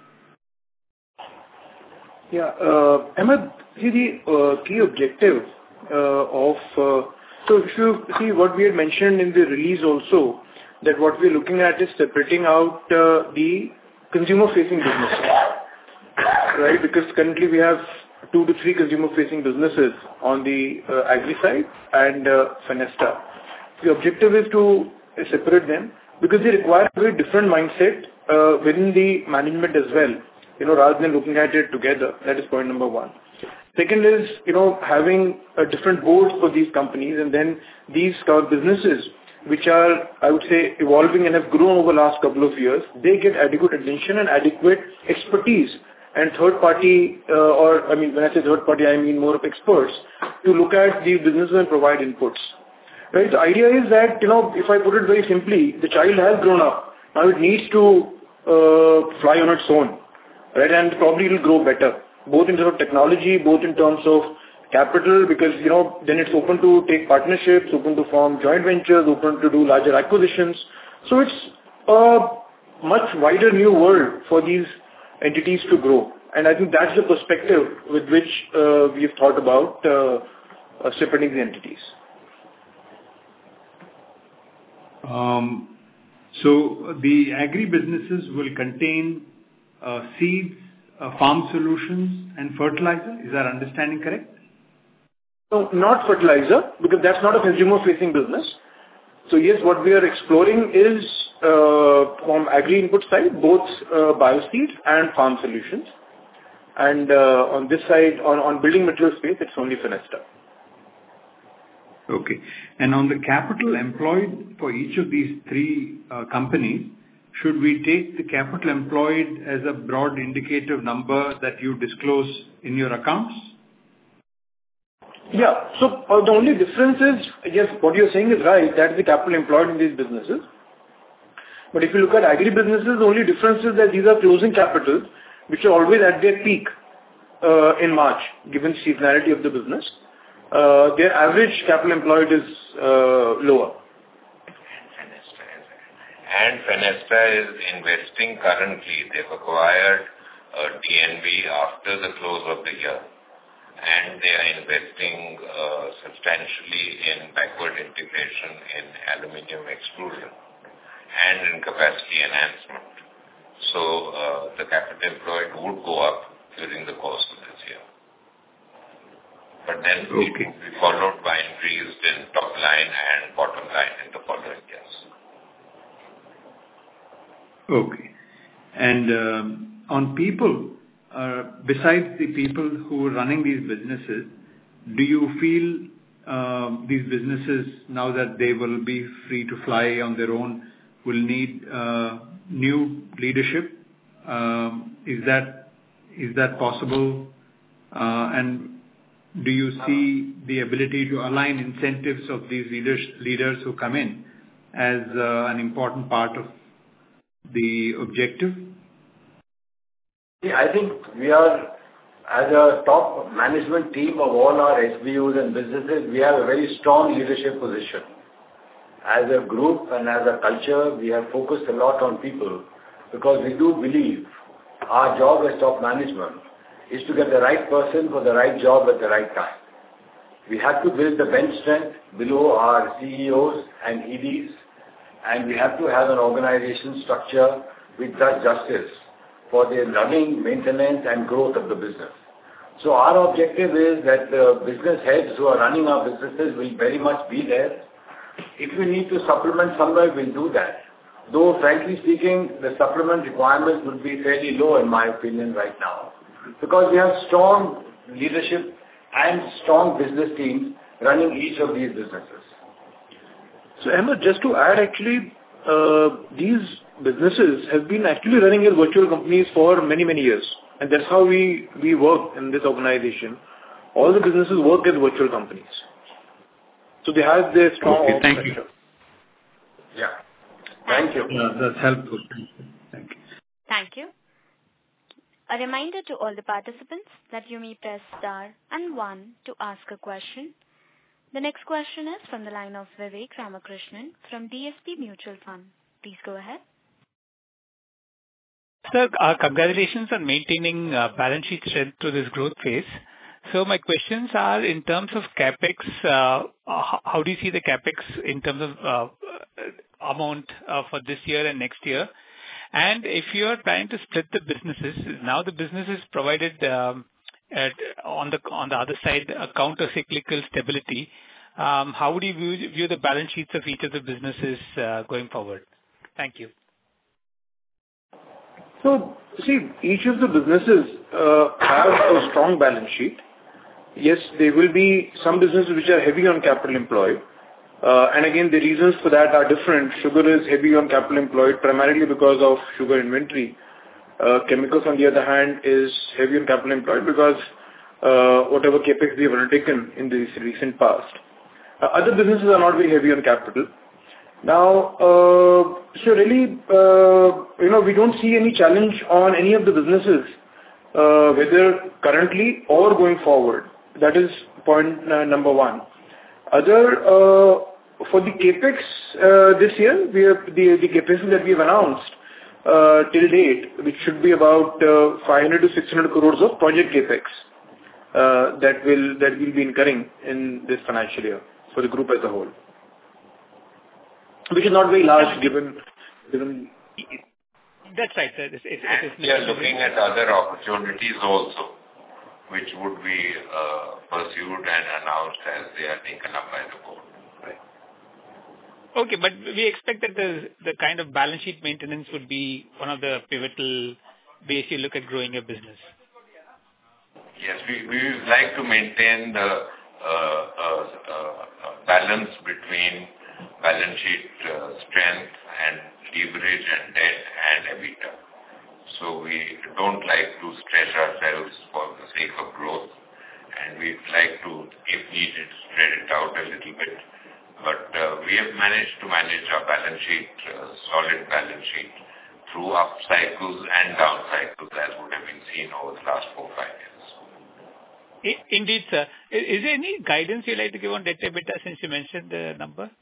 Yeah, uh, Ahmed, see the uh, key objective uh, of, uh, so if you see what we had mentioned in the release also, that what we're looking at is separating out uh, the consumer-facing businesses, right? Because currently we have two to three consumer-facing businesses on the uh, agri side and uh, Fenesta. The objective is to uh, separate them because they require a very different mindset uh, within the management as well, you know, rather than looking at it together. That is point number one. Second is, you know, having a different board for these companies, and then these businesses, which are, I would say, evolving and have grown over the last couple of years, they get adequate attention and adequate expertise and third party, uh, or I mean, when I say third party, I mean more of experts, to look at these businesses and provide inputs. Right? The idea is that, you know, if I put it very simply, the child has grown up. Now it needs to uh, fly on its own, right? And probably it will grow better, both in terms of technology, both in terms of capital, because, you know, then it's open to take partnerships, open to form joint ventures, open to do larger acquisitions. So it's a much wider new world for these entities to grow. And I think that's the perspective with which uh, we've thought about uh, uh, separating the entities. Um, so the agri businesses will contain uh, seeds, uh, farm solutions and fertilizer. Is that understanding correct? No, not fertilizer, because that's not a consumer-facing business. So yes, what we are exploring is uh, from agri-input side, both uh, bioseeds and farm solutions. And uh, on this side, on, on building material space, it's only Fenesta. Okay. And on the capital employed for each of these three uh, companies, should we take the capital employed as a broad indicative number that you disclose in your accounts? Yeah. So uh, the only difference is, yes, what you're saying is right, that's the capital employed in these businesses. But if you look at agri businesses, the only difference is that these are closing capital which are always at their peak uh, in March, given seasonality of the business, uh, their average capital employed is uh, lower. And Fenesta is investing currently. They've acquired uh, D N V after the close of the year, and they are investing uh, substantially in backward integration in aluminium extrusion and in capacity enhancement. So uh, the capital employed would go up during the course of this year. But then okay. it will be followed by increase in top line and bottom line in the following years. Okay. And um, on people, uh, besides the people who are running these businesses, do you feel uh, these businesses, now that they will be free to fly on their own, will need uh, new leadership? Um, is that is that possible? Uh, and do you see the ability to align incentives of these leaders leaders who come in as uh, an important part of the objective? Yeah, I think we are, as a top management team of all our S B Us and businesses, we have a very strong leadership position. As a group and as a culture, we have focused a lot on people because we do believe our job as top management is to get the right person for the right job at the right time. We have to build the bench strength below our C E Os and E Ds, and we have to have an organization structure which does justice for the running, maintenance and growth of the business. So our objective is that the business heads who are running our businesses will very much be there. If we need to supplement somewhere, we'll do that. Though frankly speaking, the supplement requirements would be fairly low in my opinion right now, because we have strong leadership and strong business teams running each of these businesses. So Ahmed, just to add, actually, uh, these businesses have been actually running as virtual companies for many, many years. And that's how we, we work in this organization. All the businesses work as virtual companies. So they have their strong... Okay, thank you. Yeah. Thank you. Yeah, that's helpful. Thank you. Thank you. A reminder to all the participants that you may press star and one to ask a question. The next question is from the line of Vivek Ramakrishnan from D S P Mutual Fund. Please go ahead. Sir, uh, congratulations on maintaining uh, balance sheet strength through this growth phase. So my questions are in terms of CapEx, uh, how, how do you see the CapEx in terms of uh, amount uh, for this year and next year? And if you are trying to split the businesses, now the business is provided um, at, on the on the other side a counter-cyclical stability. Um, how would you view, view the balance sheets of each of the businesses uh, going forward? Thank you. So, see, each of the businesses uh, have a strong balance sheet. Yes, there will be some businesses which are heavy on capital employed. Uh, and again, the reasons for that are different. Sugar is heavy on capital employed primarily because of sugar inventory. Uh, chemicals, on the other hand, is heavy on capital employed because uh, whatever capex we have undertaken in the recent past. Uh, other businesses are not very heavy on capital. Now, uh, so really, uh, you know, we don't see any challenge on any of the businesses, uh, whether currently or going forward. That is point uh, number one. Other, uh, for the capex uh, this year, we have the, the capex that we have announced uh, till date, which should be about uh, five hundred to six hundred crores of project capex uh, that will that will be incurring in this financial year for the group as a whole, which is not very large given given. That's right, sir. It, it, it is we are looking at other opportunities also, which would be uh, pursued and announced as they are taken up by the board. Right. Okay, but we expect that the the kind of balance sheet maintenance would be one of the pivotal ways you look at growing your business. Yes, we, we would like to maintain the uh, uh, uh, balance between balance sheet uh, strength and leverage and debt and EBITDA. So we don't like to stretch ourselves for the sake of growth, and we'd like to, if needed, spread it out a little bit. But uh, we have managed to manage our balance sheet, uh, solid balance sheet, through up cycles and down cycles as would have been seen over the last four or five years. Indeed, sir. Is there any guidance you'd like to give on debt to EBITDA since you mentioned the number?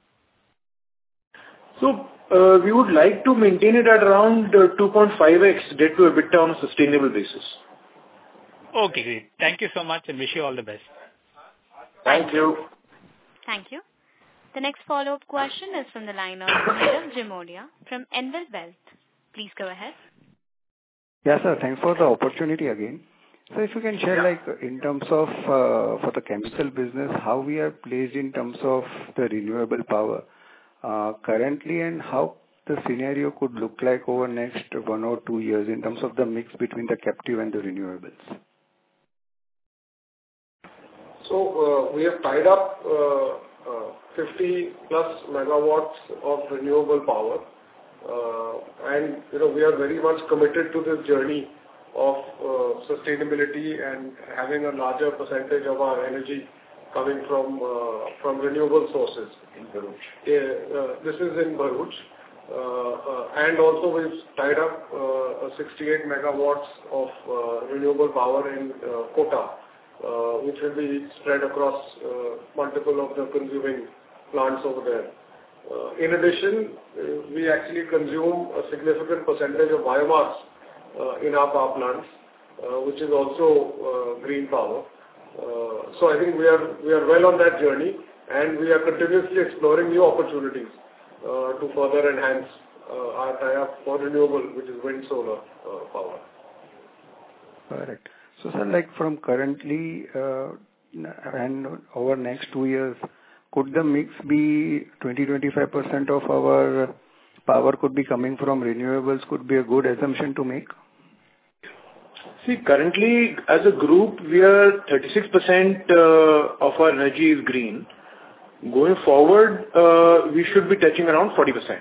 So, uh, we would like to maintain it at around uh, two point five x debt to EBITDA on a sustainable basis. Okay, great. Thank you so much and wish you all the best. Thank you. Thank you. The next follow-up question is from the line of Nirav Jimodia from Envel Wealth. Please go ahead. Yeah, sir. Thanks for the opportunity again. So if you can share, like, in terms of, uh, for the chemical business, how we are placed in terms of the renewable power uh, currently, and how the scenario could look like over next one or two years in terms of the mix between the captive and the renewables. So uh, we have tied up uh, uh, fifty plus megawatts of renewable power, uh, and you know we are very much committed to this journey of uh, sustainability and having a larger percentage of our energy coming from uh, from renewable sources. In Bharuch. Yeah, uh, this is in Bharuch. Uh, uh, and also we've tied up uh, sixty-eight megawatts of uh, renewable power in uh, Kota, uh, which will be spread across uh, multiple of the consuming plants over there. Uh, in addition, uh, we actually consume a significant percentage of biomass uh, in our power plants, uh, which is also uh, green power. Uh, so I think we are we are well on that journey, and we are continuously exploring new opportunities uh, to further enhance uh, our tie-up for renewable, which is wind solar uh, power. Correct. So, sir, like from currently uh, and over next two years, could the mix be twenty to twenty-five percent of our power could be coming from renewables? Could be a good assumption to make? See, currently, as a group, we are thirty-six percent uh, of our energy is green. Going forward, uh, we should be touching around forty percent.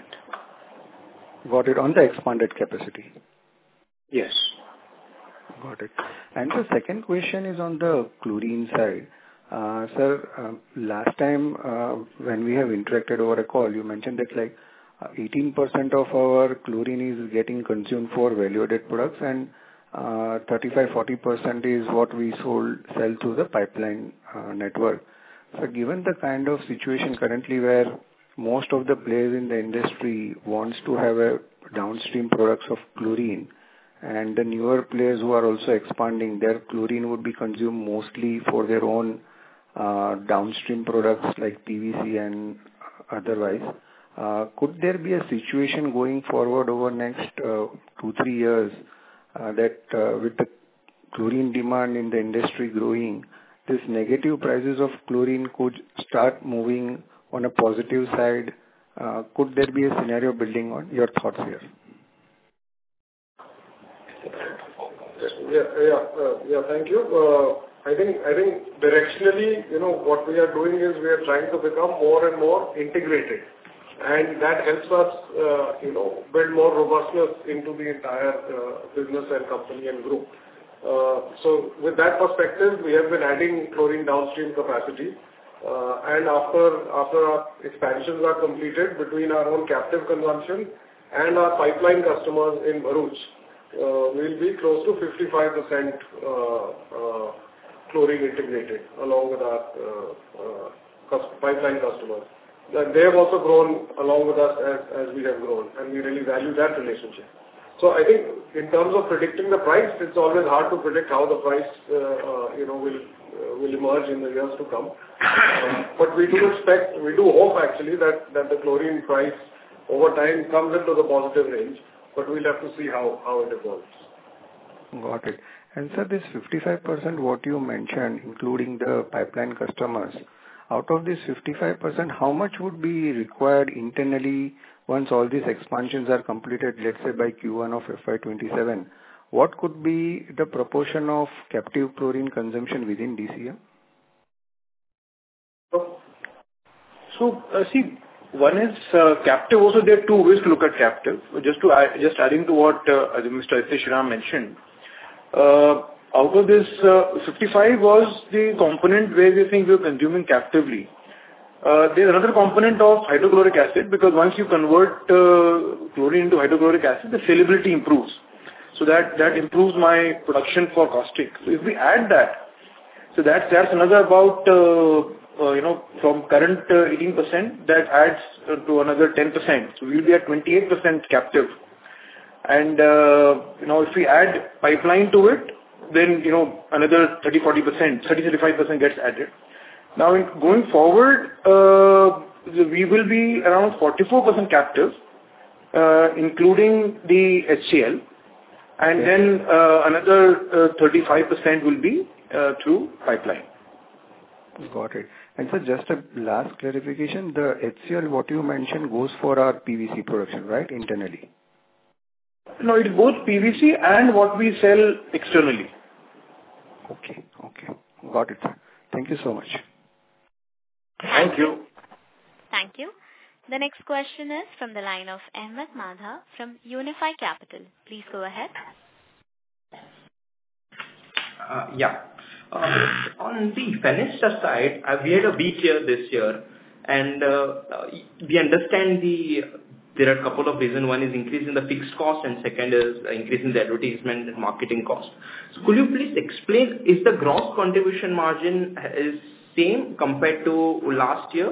Got it. On the expanded capacity? Yes. Got it. And the second question is on the chlorine side. Uh, sir, uh, last time uh, when we have interacted over a call, you mentioned that like uh, eighteen percent of our chlorine is getting consumed for value-added products, and uh, thirty-five to forty percent is what we sold sell through the pipeline uh, network. So given the kind of situation currently where most of the players in the industry wants to have a downstream products of chlorine, and the newer players who are also expanding, their chlorine would be consumed mostly for their own uh, downstream products like P V C and otherwise. Uh, could there be a situation going forward over next uh, two, three years uh, that uh, with the chlorine demand in the industry growing, this negative prices of chlorine could start moving on a positive side? Uh, could there be a scenario building on? Your thoughts here? Yeah, yeah, uh, yeah. Thank you. Uh, I think I think directionally, you know, what we are doing is we are trying to become more and more integrated, and that helps us, uh, you know, build more robustness into the entire uh, business and company and group. Uh, so with that perspective, we have been adding chlorine downstream capacity, uh, and after after our expansions are completed between our own captive consumption and our pipeline customers in Bharuch, uh, we'll be close to fifty-five percent uh, uh, chlorine integrated along with our uh, uh, pipeline customers. And they have also grown along with us as, as we have grown, and we really value that relationship. So I think in terms of predicting the price, it's always hard to predict how the price, uh, uh, you know, will uh, will emerge in the years to come. Um, but we do expect, we do hope actually that, that the chlorine price over time comes into the positive range, but we'll have to see how, how it evolves. Got it. And sir, this fifty-five percent what you mentioned, including the pipeline customers, out of this fifty-five percent, how much would be required internally once all these expansions are completed, let's say by Q one of F Y twenty-seven? What could be the proportion of captive chlorine consumption within D C M? So, so uh, see, one is uh, captive. Also, there are two ways to look at captive. Just to add, just adding to what uh, Mister Aditya Shriram mentioned, uh, out of this uh, fifty-five was the component where we think we are consuming captively. Uh, there's another component of hydrochloric acid, because once you convert uh, chlorine into hydrochloric acid, the saleability improves. So that, that improves my production for caustic. So if we add that, so that's, that's another about, uh, uh, you know, from current uh, eighteen percent, that adds uh, to another ten percent. So we'll be at twenty-eight percent captive. And, uh, you know, if we add pipeline to it, then, you know, another thirty to forty percent, thirty to thirty-five percent gets added. Now, in going forward, uh, we will be around forty-four percent captive, uh, including the H C L. And Okay. then uh, another uh, thirty-five percent will be uh, through pipeline. Got it. And sir, just a last clarification, the H C L, what you mentioned, goes for our P V C production, right, internally? No, it's both P V C and what we sell externally. Okay. Okay. Got it, sir. Thank you so much. Thank you. Thank you. The next question is from the line of Ahmed Madha from Unifi Capital. Please go ahead. Uh, Yeah. Uh, On the Fenesta side, uh, we had a weak year this year, and uh, uh, we understand the there are a couple of reasons. One is increase in the fixed cost, and second is uh, increase in the advertisement and marketing cost. So could you please explain, is the gross contribution margin is same compared to last year?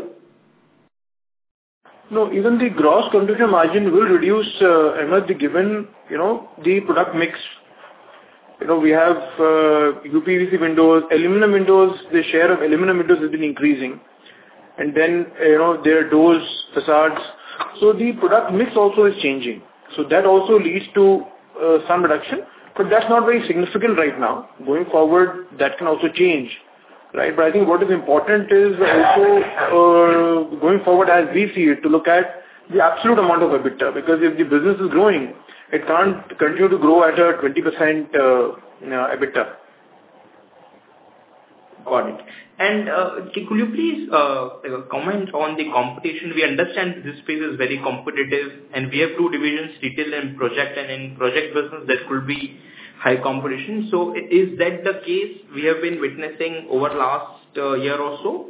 No, even the gross contribution margin will reduce, uh, Ahmed, given, you know, the product mix. You know, we have uh, U P V C windows, aluminum windows, the share of aluminum windows has been increasing. And then, you know, their doors, facades. So the product mix also is changing. So that also leads to uh, some reduction, but that's not very significant right now. Going forward, that can also change, right? But I think what is important is also uh, going forward, as we see it, to look at the absolute amount of EBITDA, because if the business is growing, it can't continue to grow at a twenty percent uh, you know, EBITDA. Got it. And uh, could you please uh, comment on the competition? We understand this space is very competitive, and we have two divisions, retail and project, and in project business there could be high competition. So is that the case we have been witnessing over last uh, year or so?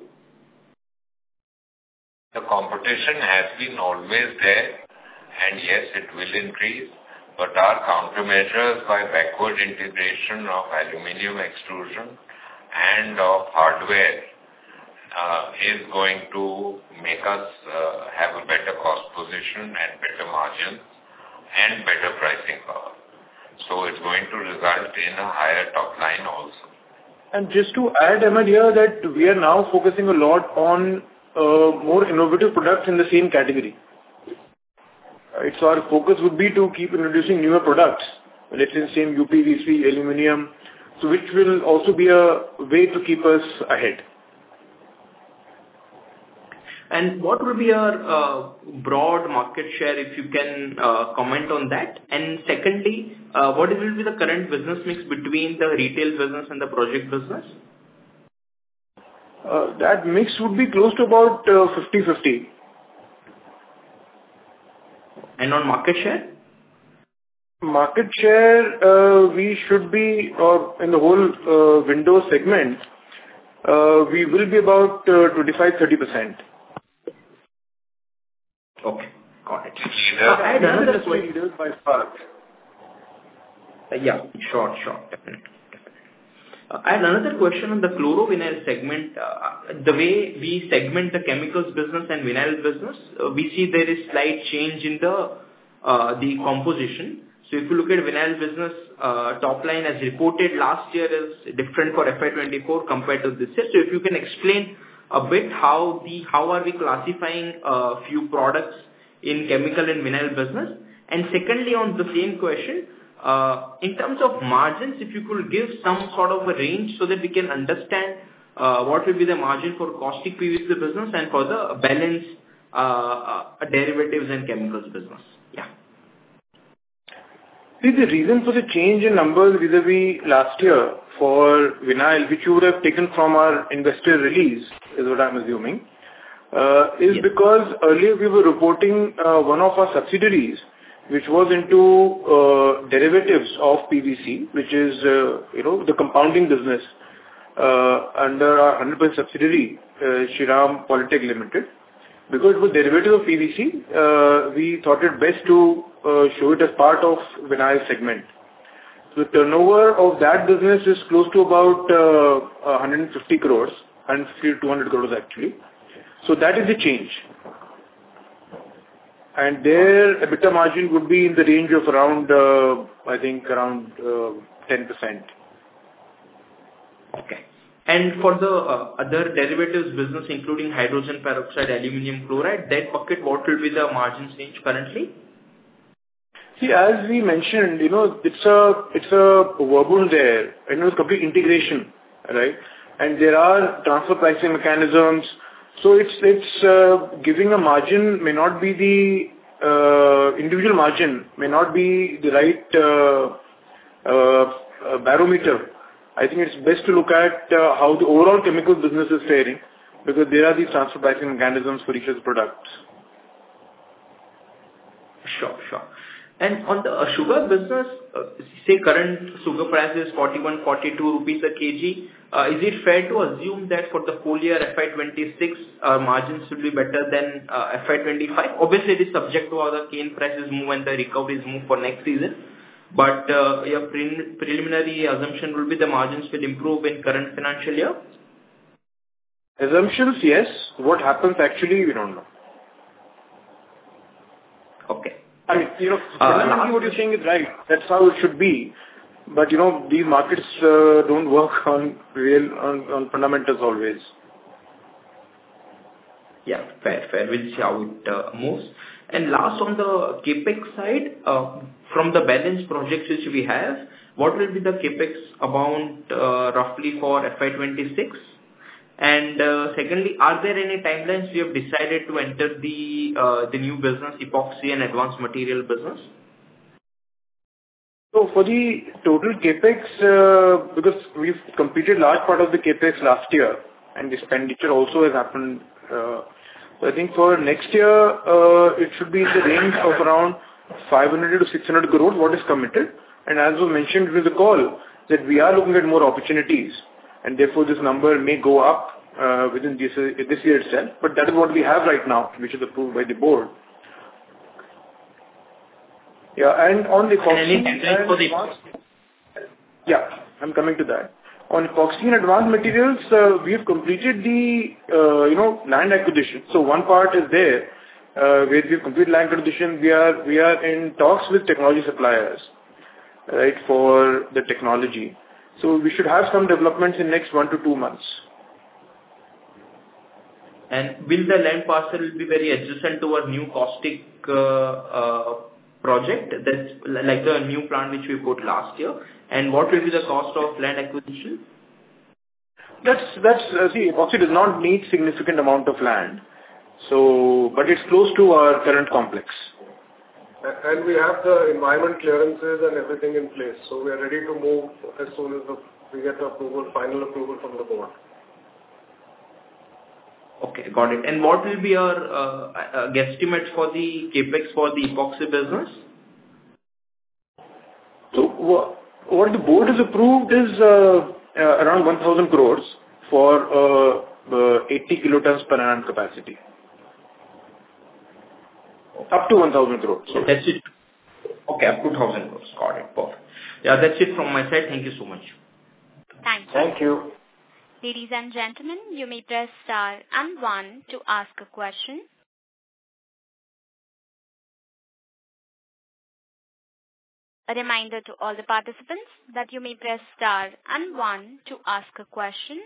The competition has been always there, and yes, it will increase, but our countermeasures by backward integration of aluminum extrusion and of hardware uh, is going to make us uh, have a better cost position and better margins and better pricing power. So it's going to result in a higher top line also. And just to add, Ahmed, here that we are now focusing a lot on uh, more innovative products in the same category. Right, so our focus would be to keep introducing newer products, let's say same U P V C, aluminum, so which will also be a way to keep us ahead. And what will be your uh, broad market share, if you can uh, comment on that? And secondly, uh, what will be the current business mix between the retail business and the project business? Uh, that mix would be close to about uh, fifty fifty. And on market share? Market share, uh, we should be, or in the whole uh, window segment, uh, we will be about uh, twenty-five to thirty percent. Okay, got it. Leader. Uh, I had another question. Leaders by far. Uh, yeah, sure, sure, definitely. definitely. Uh, I had another question on the chloro-vinyl segment. Uh, the way we segment the chemicals business and vinyl business, uh, we see there is slight change in the uh, the composition. So if you look at vinyl business, uh, top line as reported last year is different for F Y twenty-four compared to this year. So if you can explain a bit how the how are we classifying a uh, few products in chemical and vinyl business. And secondly, on the same question, uh, in terms of margins, if you could give some sort of a range so that we can understand uh, what will be the margin for caustic P V C business and for the balance uh, uh, derivatives and chemicals business. Yeah. See, the reason for the change in numbers vis-a-vis last year for vinyl, which you would have taken from our investor release, is what I'm assuming, uh, is yes. because earlier we were reporting uh, one of our subsidiaries, which was into uh, derivatives of P V C, which is, uh, you know, the compounding business uh, under our one hundred percent subsidiary. uh, Shriram Polytech Limited. Because it was derivative of P V C, uh, we thought it best to uh, show it as part of vinyl segment. So the turnover of that business is close to about uh, one hundred fifty crores, one hundred fifty to two hundred crores actually. So that is the change. And their EBITDA margin would be in the range of around, uh, I think, around uh, ten percent. Okay. And for the uh, other derivatives business, including hydrogen peroxide, aluminum chloride, that bucket, what will be the margin range currently? See, as we mentioned, you know, it's a it's a verbal there, you know, it's complete integration, right? And there are transfer pricing mechanisms. So it's it's uh, giving a margin may not be the uh, individual margin may not be the right uh, uh, barometer. I think it's best to look at uh, how the overall chemical business is faring, because there are these transfer pricing mechanisms for each of the products. Sure, sure. And on the uh, sugar business, uh, say current sugar price is forty-one, forty-two rupees a kg. Uh, is it fair to assume that for the full year F Y twenty-six, uh, margins will be better than uh, F Y twenty-five? Obviously, it is subject to how the cane prices move and the recoveries move for next season. But uh, your pre- preliminary assumption will be the margins will improve in current financial year? Assumptions, yes. What happens actually, we don't know. Okay. I mean, you know, fundamentally uh, what you're saying is right. That's how it should be. But, you know, these markets uh, don't work on real, on, on fundamentals always. Yeah, fair, fair. We'll see how it uh, moves. And last, on the capex side, uh, from the balance projects which we have, what will be the capex amount uh, roughly for F Y twenty-six? And uh, secondly, are there any timelines we have decided to enter the uh, the new business, epoxy and advanced material business? So for the total capex, uh, because we've completed large part of the capex last year, and the expenditure also has happened. Uh, so I think for next year, uh, it should be in the range of around five hundred to six hundred crores, what is committed. And as was mentioned during the call, that we are looking at more opportunities, and therefore this number may go up uh, within this, uh, this year itself. But that is what we have right now, which is approved by the board. Yeah, and on the epoxy and for the advanced, yeah, I'm coming to that. On epoxy and advanced materials, uh, we have completed the, uh, you know, land acquisition. So one part is there, uh, where we've completed land acquisition. We are, we are in talks with technology suppliers, right, for the technology. So we should have some developments in next one to two months. And will the land parcel be very adjacent to our new caustic uh, uh, project, that's like the new plant which we put last year? And what will be the cost of land acquisition? That's, that's, uh, see, epoxy does not need significant amount of land. So, but it's close to our current complex. And we have the environment clearances and everything in place. So we are ready to move as soon as the, we get the approval, final approval from the board. Okay, got it. And what will be your uh, uh, guesstimate for the capex for the epoxy business? So wh- what the board has approved is uh, uh, around one thousand crores for uh, uh, eighty kilotons per annum capacity. Up to one thousand crores. So that's it. Okay, up to one thousand crores. Got it. Perfect. Yeah, that's it from my side. Thank you so much. Thank you. Thank you. Ladies and gentlemen, you may press star and one to ask a question. A reminder to all the participants that you may press star and one to ask a question.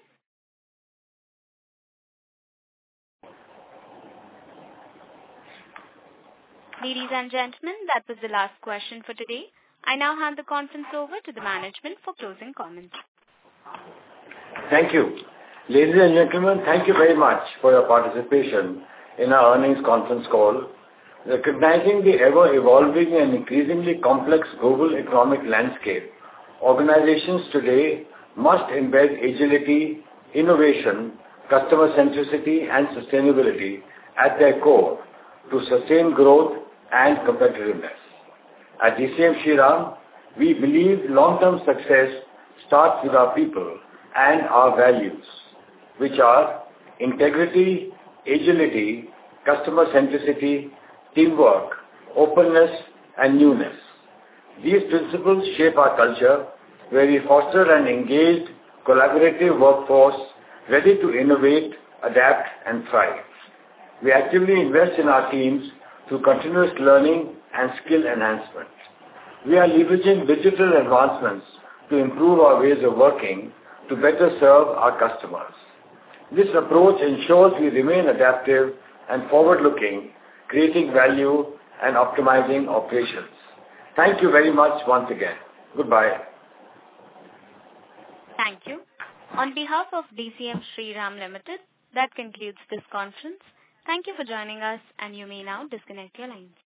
Ladies and gentlemen, that was the last question for today. I now hand the conference over to the management for closing comments. Thank you. Ladies and gentlemen, thank you very much for your participation in our earnings conference call. Recognizing the ever-evolving and increasingly complex global economic landscape, organizations today must embed agility, innovation, customer centricity, and sustainability at their core to sustain growth and competitiveness. At D C M Shriram, we believe long-term success starts with our people and our values, which are integrity, agility, customer centricity, teamwork, openness, and newness. These principles shape our culture, where we foster an engaged, collaborative workforce ready to innovate, adapt, and thrive. We actively invest in our teams through continuous learning and skill enhancement. We are leveraging digital advancements to improve our ways of working to better serve our customers. This approach ensures we remain adaptive and forward-looking, creating value and optimizing operations. Thank you very much once again. Goodbye. Thank you. On behalf of D C M Shriram Limited, that concludes this conference. Thank you for joining us, and you may now disconnect your lines.